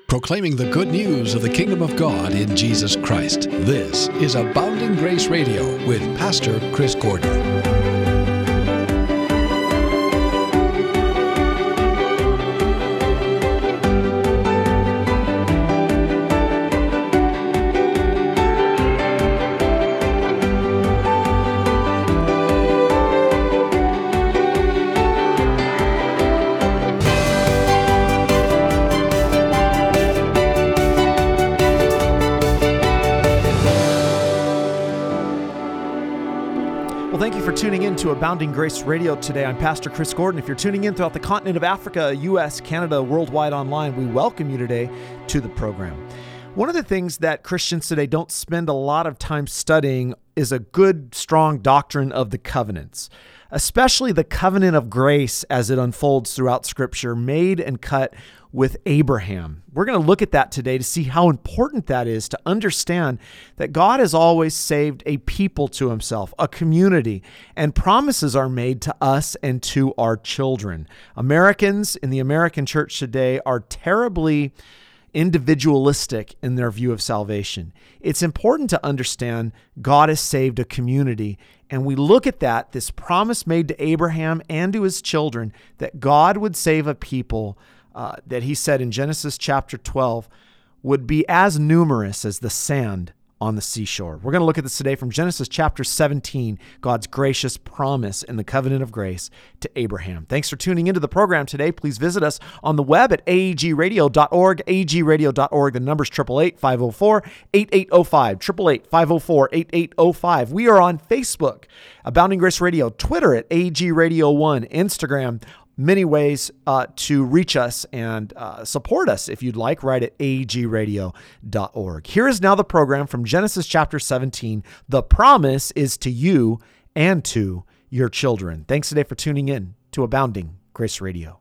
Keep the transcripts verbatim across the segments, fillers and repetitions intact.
proclaiming the good news of the kingdom of God in Jesus Christ. This is Abounding Grace Radio with Pastor Chris Gordon. Tuning in to Abounding Grace Radio today. I'm Pastor Chris Gordon. If you're tuning in throughout the continent of Africa, U S, Canada, worldwide online, we welcome you today to the program. One of the things that Christians today don't spend a lot of time studying is a good, strong doctrine of the covenants, especially the covenant of grace as it unfolds throughout Scripture, made and cut with Abraham. We're going to look at that today to see how important that is to understand that God has always saved a people to himself, a community, and promises are made to us and to our children. Americans in the American church today are terribly individualistic in their view of salvation. It's important to understand God has saved a community, and we look at that, this promise made to Abraham and to his children, that God would save a people uh, that he said in Genesis chapter twelve would be as numerous as the sand on the seashore. We're going to look at this today from Genesis chapter seventeen, God's gracious promise in the covenant of grace to Abraham. Thanks for tuning into the program today. Please visit us on the web at a e g radio dot org, a e g radio dot org. The number's eight eight eight, five oh four, eight eight oh five, eight eight eight, five oh four, eight eight oh five. We are on Facebook, Abounding Grace Radio, Twitter at A G Radio one, Instagram, many ways uh, to reach us and uh, support us if you'd like, right at a e g radio dot org. Here is now the program from Genesis chapter seventeen. The promise is to you and to your children. Thanks today for tuning in to Abounding Grace Radio.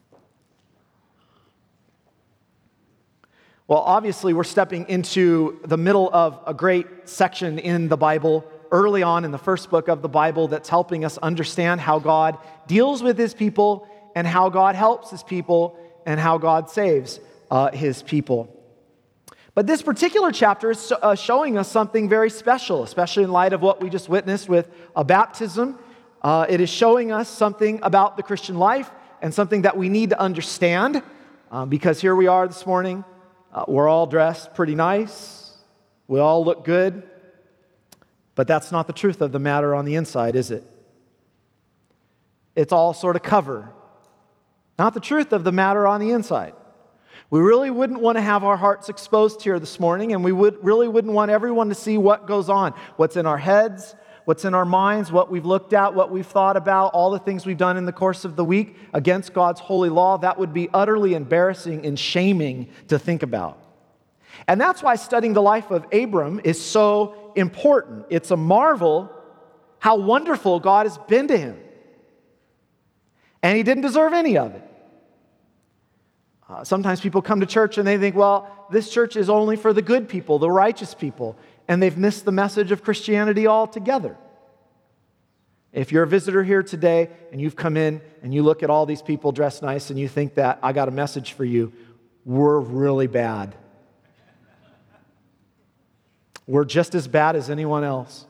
Well, obviously, we're stepping into the middle of a great section in the Bible, early on in the first book of the Bible, that's helping us understand how God deals with his people and how God helps his people and how God saves uh, his people. But this particular chapter is uh, showing us something very special, especially in light of what we just witnessed with a baptism. Uh, it is showing us something about the Christian life and something that we need to understand uh, because here we are this morning. Uh, we're all dressed pretty nice. We all look good. But that's not the truth of the matter on the inside, is it? It's all sort of cover. Not the truth of the matter on the inside. We really wouldn't want to have our hearts exposed here this morning, and we would really wouldn't want everyone to see what goes on, what's in our heads, what's in our minds, what we've looked at, what we've thought about, all the things we've done in the course of the week against God's holy law. That would be utterly embarrassing and shaming to think about. And that's why studying the life of Abram is so important. It's a marvel how wonderful God has been to him. And he didn't deserve any of it. Uh, sometimes people come to church and they think, well, this church is only for the good people, the righteous people, and they've missed the message of Christianity altogether. If you're a visitor here today and you've come in and you look at all these people dressed nice and you think that, I got a message for you, we're really bad. We're just as bad as anyone else.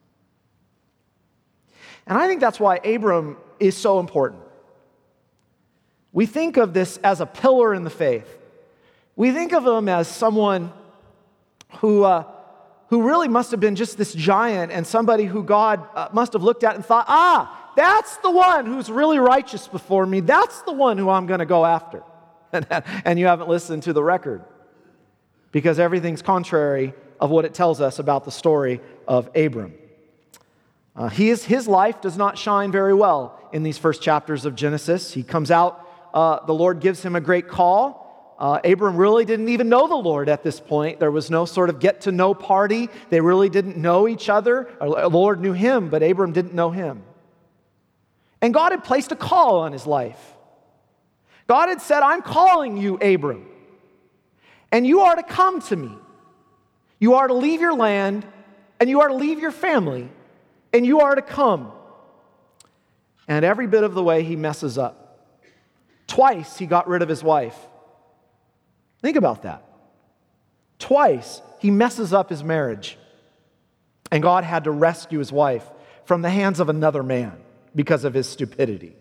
And I think that's why Abram is so important. We think of this as a pillar in the faith. We think of him as someone who, uh, who really must have been just this giant and somebody who God uh, must have looked at and thought, ah, that's the one who's really righteous before me. That's the one who I'm going to go after. And you haven't listened to the record because everything's contrary of what it tells us about the story of Abram. Uh, he is, his life does not shine very well in these first chapters of Genesis. He comes out, uh, the Lord gives him a great call. Uh, Abram really didn't even know the Lord at this point. There was no sort of get-to-know party. They really didn't know each other. The Lord knew him, but Abram didn't know him. And God had placed a call on his life. God had said, I'm calling you, Abram, and you are to come to me. You are to leave your land, and you are to leave your family, and you are to come. And every bit of the way he messes up. Twice he got rid of his wife. Think about that. Twice, he messes up his marriage, and God had to rescue his wife from the hands of another man because of his stupidity.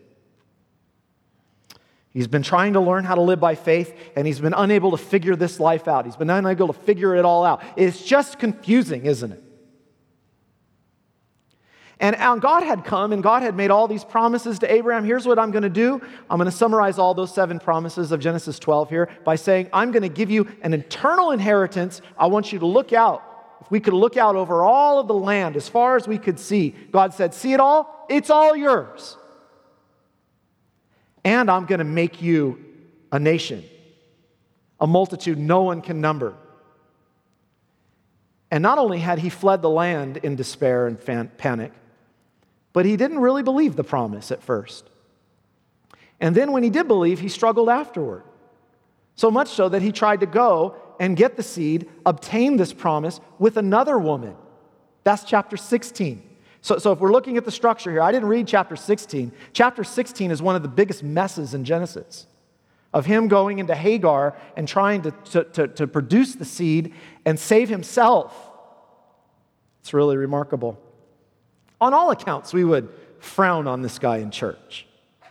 He's been trying to learn how to live by faith, and he's been unable to figure this life out. He's been unable to figure it all out. It's just confusing, isn't it? And God had come, and God had made all these promises to Abraham. Here's what I'm going to do. I'm going to summarize all those seven promises of Genesis twelve here by saying, I'm going to give you an eternal inheritance. I want you to look out. If we could look out over all of the land as far as we could see, God said, see it all? It's all yours. And I'm going to make you a nation, a multitude no one can number. And not only had he fled the land in despair and fan- panic, but he didn't really believe the promise at first. And then when he did believe, he struggled afterward. So much so that he tried to go and get the seed, obtain this promise with another woman. That's chapter sixteen. So, so if we're looking at the structure here, I didn't read chapter sixteen. Chapter sixteen is one of the biggest messes in Genesis of him going into Hagar and trying to, to, to, to produce the seed and save himself. It's really remarkable. On all accounts, we would frown on this guy in church.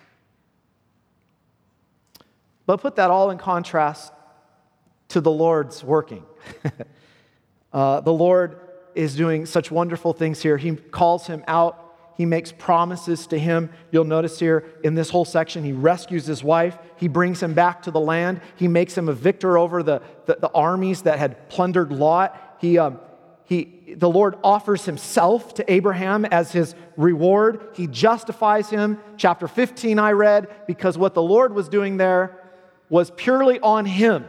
But put that all in contrast to the Lord's working. uh, the Lord is doing such wonderful things here. He calls him out. He makes promises to him. You'll notice here in this whole section, he rescues his wife. He brings him back to the land. He makes him a victor over the, the, the armies that had plundered Lot. He, um, he, the Lord offers himself to Abraham as his reward. He justifies him. Chapter fifteen I read, because what the Lord was doing there was purely on him.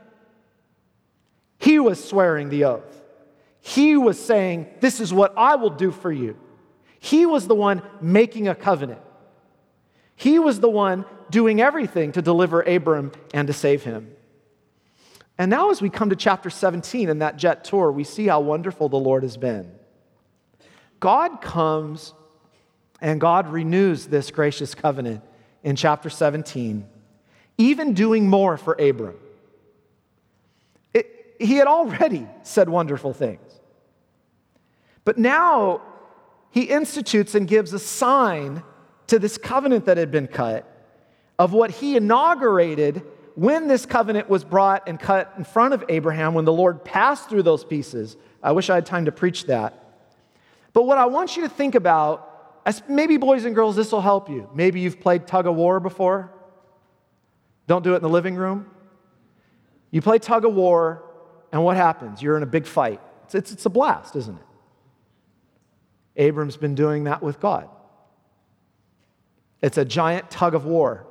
He was swearing the oath. He was saying, this is what I will do for you. He was the one making a covenant. He was the one doing everything to deliver Abram and to save him. And now as we come to chapter seventeen in that jet tour, we see how wonderful the Lord has been. God comes and God renews this gracious covenant in chapter seventeen, even doing more for Abram. It, he had already said wonderful things. But now he institutes and gives a sign to this covenant that had been cut of what he inaugurated when this covenant was brought and cut in front of Abraham, when the Lord passed through those pieces. I wish I had time to preach that. But what I want you to think about, as maybe boys and girls, this will help you. Maybe you've played tug of war before. Don't do it in the living room. You play tug of war, and what happens? You're in a big fight. It's, it's, it's a blast, isn't it? Abram's been doing that with God. It's a giant tug of war.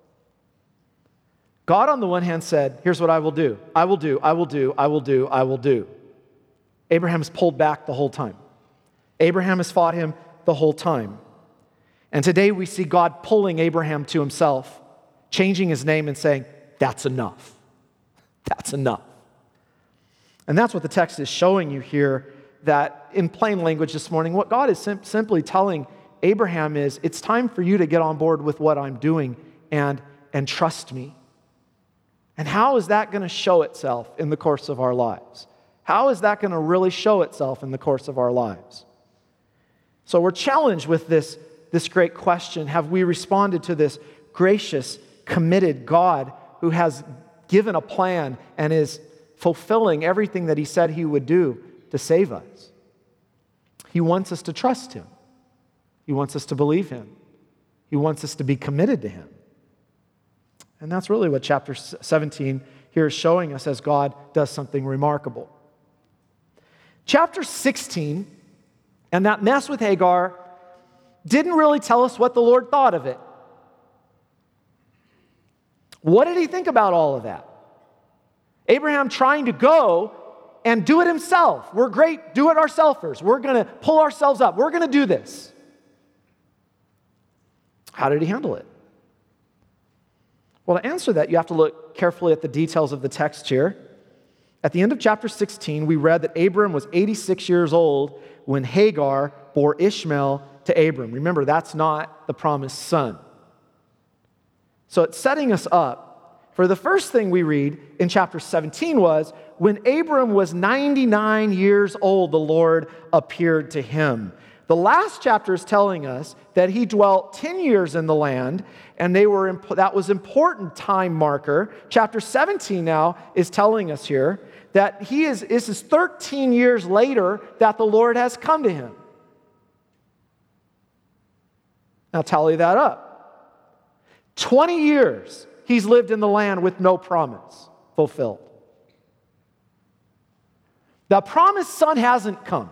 God, on the one hand, said, here's what I will do. I will do, I will do, I will do, I will do. Abraham has pulled back the whole time. Abraham has fought him the whole time. And today we see God pulling Abraham to himself, changing his name and saying, that's enough. That's enough. And that's what the text is showing you here, that in plain language this morning, what God is sim- simply telling Abraham is, it's time for you to get on board with what I'm doing and, and trust me. And how is that going to show itself in the course of our lives? How is that going to really show itself in the course of our lives? So we're challenged with this, this great question. Have we responded to this gracious, committed God who has given a plan and is fulfilling everything that he said he would do to save us? He wants us to trust him. He wants us to believe him. He wants us to be committed to him. And that's really what chapter seventeen here is showing us as God does something remarkable. Chapter sixteen, and that mess with Hagar, didn't really tell us what the Lord thought of it. What did he think about all of that? Abraham trying to go and do it himself. We're great do-it-ourselfers. We're going to pull ourselves up. We're going to do this. How did he handle it? Well, to answer that, you have to look carefully at the details of the text here. At the end of chapter sixteen, we read that Abram was eighty-six years old when Hagar bore Ishmael to Abram. Remember, that's not the promised son. So it's setting us up For the first thing we read in chapter seventeen was, when Abram was ninety-nine years old, the Lord appeared to him. The last chapter is telling us that he dwelt ten years in the land, and they were imp- that was important time marker. Chapter seventeen now is telling us here that he is, this is thirteen years later that the Lord has come to him. Now tally that up. twenty years he's lived in the land with no promise fulfilled. The promised son hasn't come.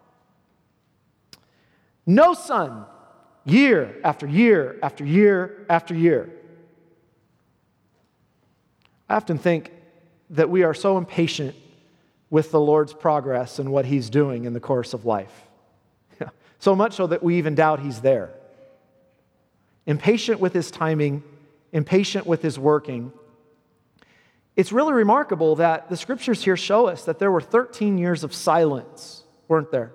No son, year after year after year after year. I often think that we are so impatient with the Lord's progress and what he's doing in the course of life. So much so that we even doubt he's there. Impatient with his timing, impatient with his working. It's really remarkable that the scriptures here show us that there were thirteen years of silence, weren't there?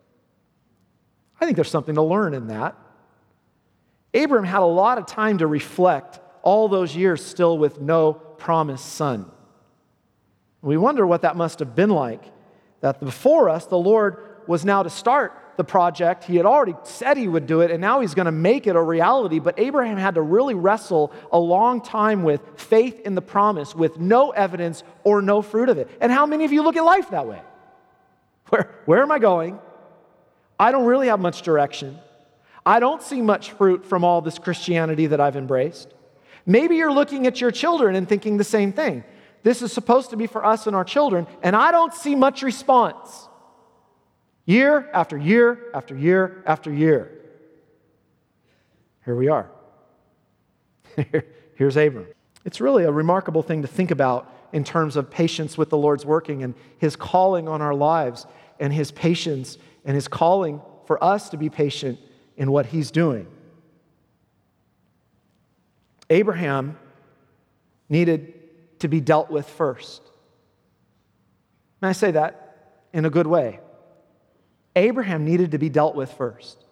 I think there's something to learn in that. Abram had a lot of time to reflect all those years still with no promised son. We wonder what that must have been like, that before us, the Lord was now to start the project. He had already said he would do it, and now he's going to make it a reality. But Abraham had to really wrestle a long time with faith in the promise, with no evidence or no fruit of it. And how many of you look at life that way? Where, where am I going? I don't really have much direction. I don't see much fruit from all this Christianity that I've embraced. Maybe you're looking at your children and thinking the same thing. This is supposed to be for us and our children, and I don't see much response. Year after year after year after year. Here we are. Here's Abram. It's really a remarkable thing to think about in terms of patience with the Lord's working and his calling on our lives and his patience and his calling for us to be patient in what he's doing. Abraham needed to be dealt with first. And I say that in a good way. Abraham needed to be dealt with first.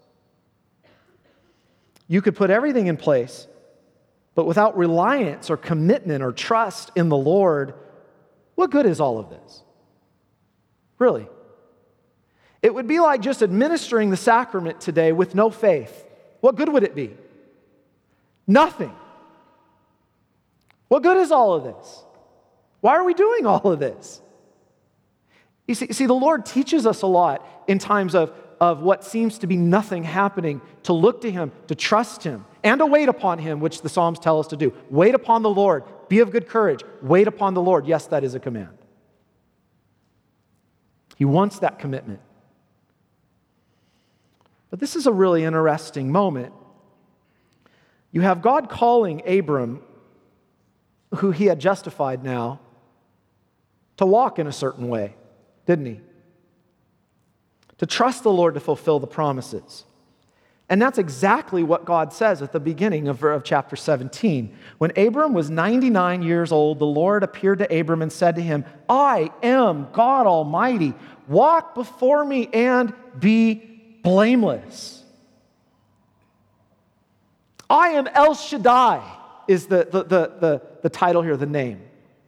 You could put everything in place, but without reliance or commitment or trust in the Lord, what good is all of this? Really? It would be like just administering the sacrament today with no faith. What good would it be? Nothing. What good is all of this? Why are we doing all of this? You see, see, the Lord teaches us a lot in times of, of what seems to be nothing happening, to look to him, to trust him, and to wait upon him, which the Psalms tell us to do. Wait upon the Lord. Be of good courage. Wait upon the Lord. Yes, that is a command. He wants that commitment. But this is a really interesting moment. You have God calling Abram, who he had justified now, to walk in a certain way, didn't he? To trust the Lord to fulfill the promises. And that's exactly what God says at the beginning of, of chapter seventeen. When Abram was ninety-nine years old, the Lord appeared to Abram and said to him, I am God Almighty. Walk before me and be blameless. I am El Shaddai is the, the, the, the, the title here, the name.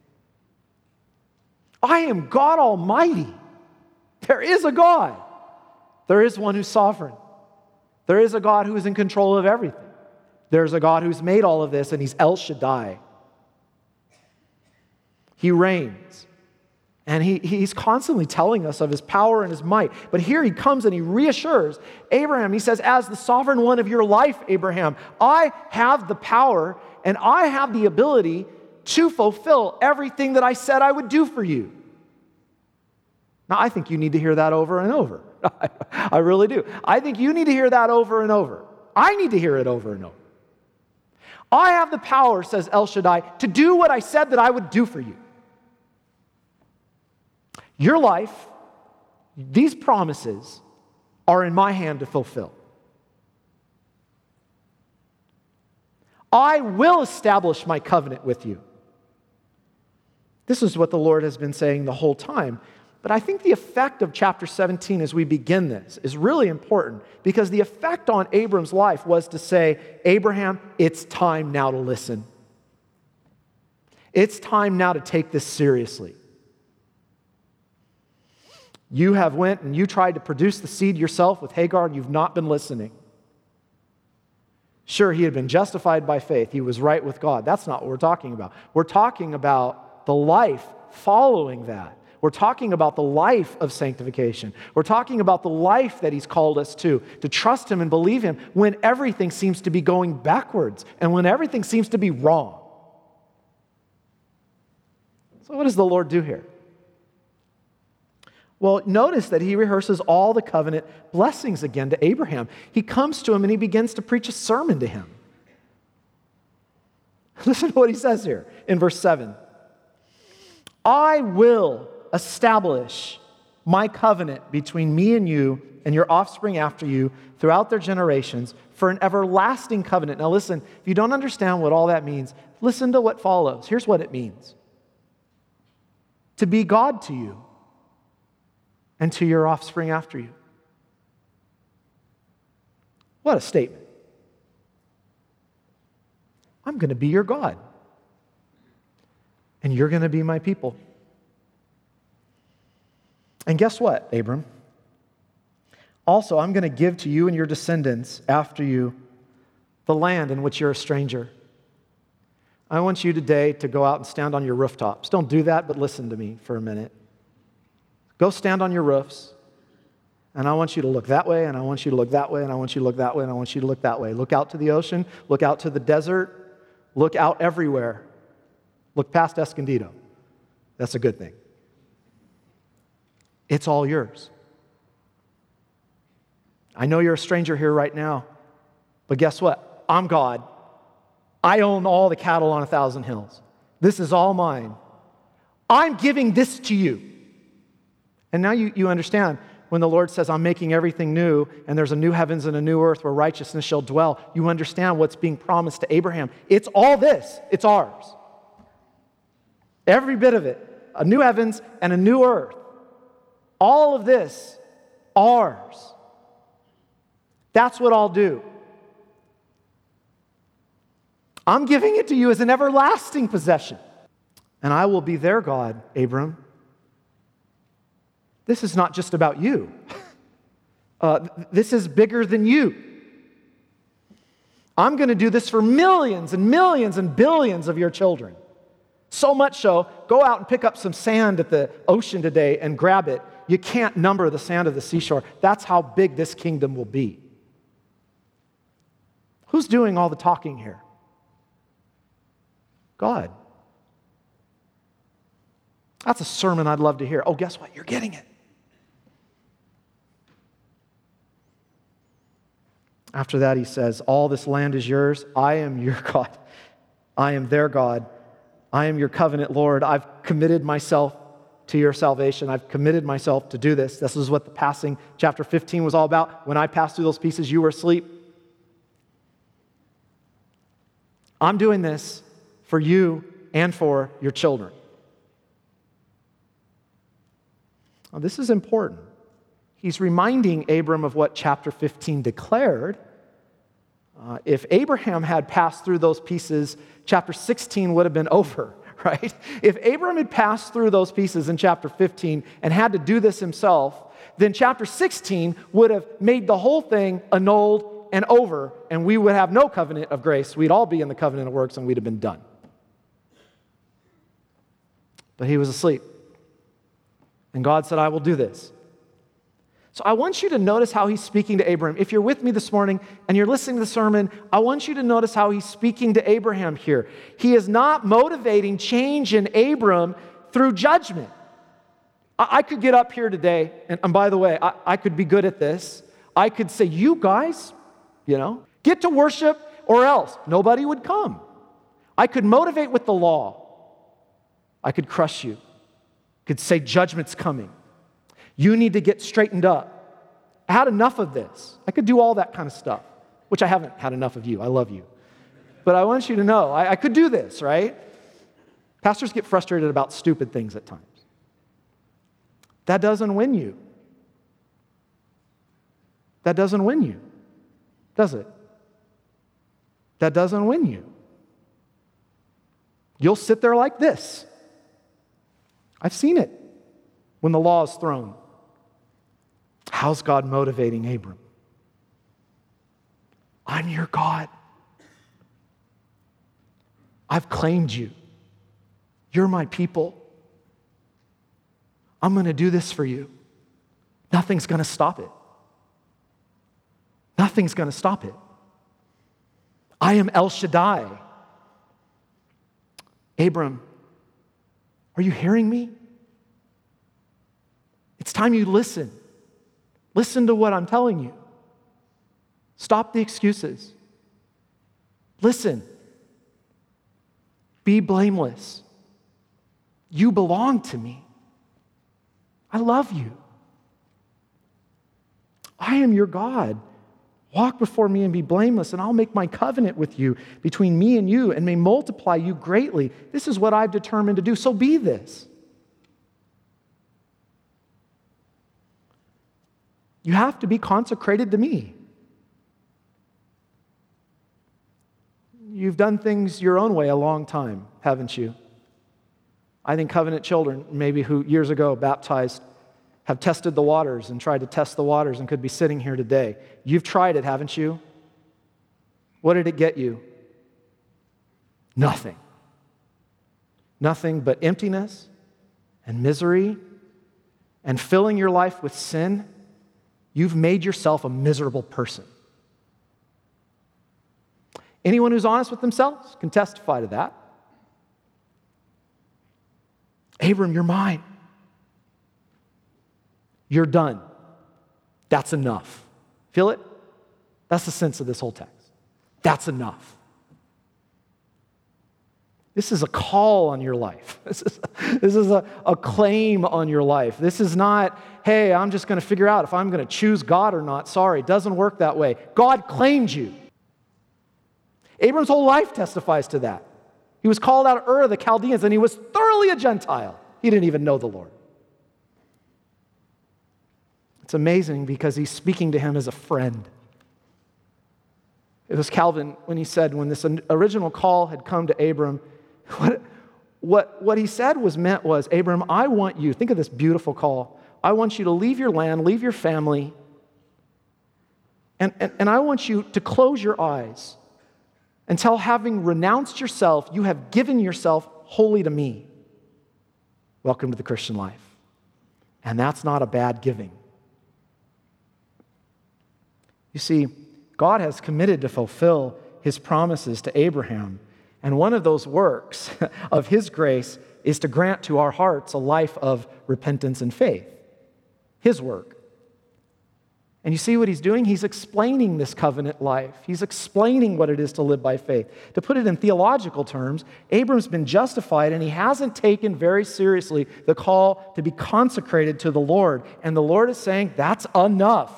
I am God Almighty. There is a God. There is one who's sovereign. There is a God who is in control of everything. There's a God who's made all of this, and he's El Shaddai. He reigns. And he, he's constantly telling us of his power and his might. But here he comes and he reassures Abraham. He says, as the sovereign one of your life, Abraham, I have the power and I have the ability to fulfill everything that I said I would do for you. Now, I think you need to hear that over and over. I really do. I think you need to hear that over and over. I need to hear it over and over. I have the power, says El Shaddai, to do what I said that I would do for you. Your life, these promises, are in my hand to fulfill. I will establish my covenant with you. This is what the Lord has been saying the whole time. But I think the effect of chapter seventeen as we begin this is really important, because the effect on Abram's life was to say, Abraham, it's time now to listen. It's time now to take this seriously. You have went and you tried to produce the seed yourself with Hagar, and you've not been listening. Sure, he had been justified by faith. He was right with God. That's not what we're talking about. We're talking about the life following that. We're talking about the life of sanctification. We're talking about the life that he's called us to, to trust him and believe him when everything seems to be going backwards and when everything seems to be wrong. So what does the Lord do here? Well, notice that he rehearses all the covenant blessings again to Abraham. He comes to him and he begins to preach a sermon to him. Listen to what he says here in verse seven. I will establish my covenant between me and you and your offspring after you throughout their generations for an everlasting covenant. Now listen, if you don't understand what all that means, listen to what follows. Here's what it means. To be God to you and to your offspring after you. What a statement. I'm going to be your God, and you're going to be my people. And guess what, Abram? Also, I'm going to give to you and your descendants after you the land in which you're a stranger. I want you today to go out and stand on your rooftops. Don't do that, but listen to me for a minute. Go stand on your roofs, and I want you to look that way, and I want you to look that way, and I want you to look that way, and I want you to look that way. Look out to the ocean, look out to the desert, look out everywhere. Look past Escondido. That's a good thing. It's all yours. I know you're a stranger here right now, but guess what? I'm God. I own all the cattle on a thousand hills. This is all mine. I'm giving this to you. And now you, you understand when the Lord says, I'm making everything new, and there's a new heavens and a new earth where righteousness shall dwell, you understand what's being promised to Abraham. It's all this. It's ours. Every bit of it. A new heavens and a new earth. All of this, ours. That's what I'll do. I'm giving it to you as an everlasting possession. And I will be their God, Abram. This is not just about you. Uh, this is bigger than you. I'm going to do this for millions and millions and billions of your children. So much so, go out and pick up some sand at the ocean today and grab it. You can't number the sand of the seashore. That's how big this kingdom will be. Who's doing all the talking here? God. That's a sermon I'd love to hear. Oh, guess what? You're getting it. After that, he says, all this land is yours. I am your God. I am their God. I am your covenant Lord. I've committed myself to your salvation. I've committed myself to do this. This is what the passing, chapter fifteen was all about. When I passed through those pieces, you were asleep. I'm doing this for you and for your children. Now, this is important. He's reminding Abram of what chapter fifteen declared. Uh, if Abraham had passed through those pieces, chapter sixteen would have been over, right? If Abram had passed through those pieces in chapter fifteen and had to do this himself, then chapter sixteen would have made the whole thing annulled and over, and we would have no covenant of grace. We'd all be in the covenant of works, and we'd have been done. But he was asleep. And God said, I will do this. So I want you to notice how he's speaking to Abraham. If you're with me this morning and you're listening to the sermon, I want you to notice how he's speaking to Abraham here. He is not motivating change in Abram through judgment. I, I could get up here today, and, and by the way, I, I could be good at this. I could say, you guys, you know, get to worship or else. Nobody would come. I could motivate with the law. I could crush you. Could say judgment's coming. You need to get straightened up. I had enough of this. I could do all that kind of stuff, which I haven't had enough of you. I love you. But I want you to know, I, I could do this, right? Pastors get frustrated about stupid things at times. That doesn't win you. That doesn't win you, does it? That doesn't win you. You'll sit there like this. I've seen it when the law is thrown. How's God motivating Abram? I'm your God. I've claimed you. You're my people. I'm going to do this for you. Nothing's going to stop it. Nothing's going to stop it. I am El Shaddai. Abram, are you hearing me? It's time you listen. Listen to what I'm telling you. Stop the excuses. Listen. Be blameless. You belong to me. I love you. I am your God. Walk before me and be blameless, and I'll make my covenant with you between me and you and may multiply you greatly. This is what I've determined to do, so be this. You have to be consecrated to me. You've done things your own way a long time, haven't you? I think covenant children, maybe who years ago baptized, have tested the waters and tried to test the waters and could be sitting here today. You've tried it, haven't you? What did it get you? Nothing. Nothing but emptiness and misery and filling your life with sin. You've made yourself a miserable person. Anyone who's honest with themselves can testify to that. Abram, you're mine. You're done. That's enough. Feel it? That's the sense of this whole text. That's enough. This is a call on your life. This is, this is a, a claim on your life. This is not, hey, I'm just going to figure out if I'm going to choose God or not. Sorry, it doesn't work that way. God claimed you. Abram's whole life testifies to that. He was called out of Ur of the Chaldeans, and he was thoroughly a Gentile. He didn't even know the Lord. It's amazing because he's speaking to him as a friend. It was Calvin when he said, when this original call had come to Abram, what, what, what he said was meant was, Abram, I want you, think of this beautiful call, I want you to leave your land, leave your family, and, and, and I want you to close your eyes until having renounced yourself, you have given yourself wholly to me. Welcome to the Christian life. And that's not a bad giving. You see, God has committed to fulfill his promises to Abraham. And one of those works of his grace is to grant to our hearts a life of repentance and faith. His work. And you see what he's doing? He's explaining this covenant life. He's explaining what it is to live by faith. To put it in theological terms, Abram's been justified and he hasn't taken very seriously the call to be consecrated to the Lord. And the Lord is saying, that's enough.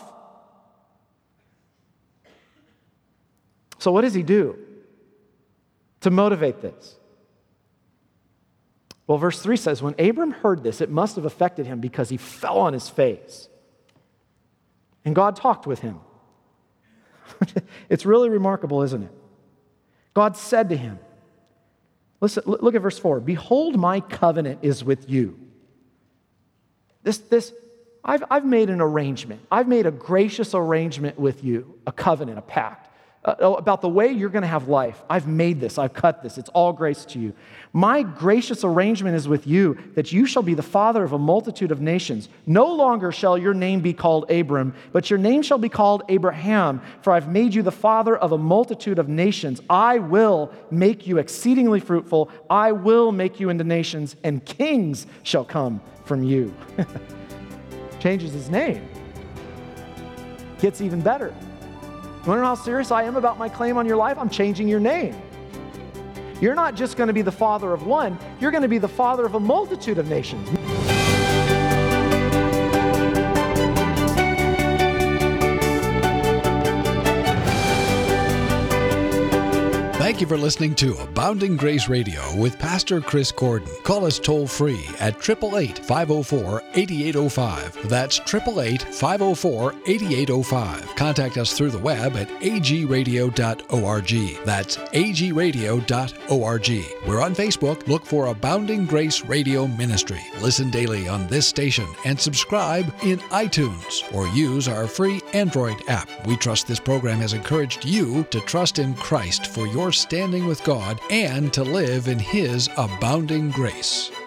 So what does he do to motivate this? Well, verse three says, when Abram heard this, it must have affected him because he fell on his face. And God talked with him. It's really remarkable, isn't it? God said to him, listen, look at verse four. Behold, my covenant is with you. This, this, I've, I've made an arrangement. I've made a gracious arrangement with you, a covenant, a pact. Uh, about the way you're going to have life. I've made this. I've cut this. It's all grace to you. My gracious arrangement is with you that you shall be the father of a multitude of nations. No longer shall your name be called Abram, but your name shall be called Abraham, for I've made you the father of a multitude of nations. I will make you exceedingly fruitful. I will make you into nations, and kings shall come from you. Changes his name. Gets even better. You want to know how serious I am about my claim on your life? I'm changing your name. You're not just going to be the father of one, you're going to be the father of a multitude of nations. Thank you for listening to Abounding Grace Radio with Pastor Chris Gordon. Call us toll free at eight eight eight, five oh four, eight eight oh five. That's eight eight eight, five oh four, eight eight oh five. Contact us through the web at a g radio dot org. That's a g radio dot org. We're on Facebook. Look for Abounding Grace Radio Ministry. Listen daily on this station and subscribe in iTunes or use our free Android app. We trust this program has encouraged you to trust in Christ for your standing with God and to live in His abounding grace.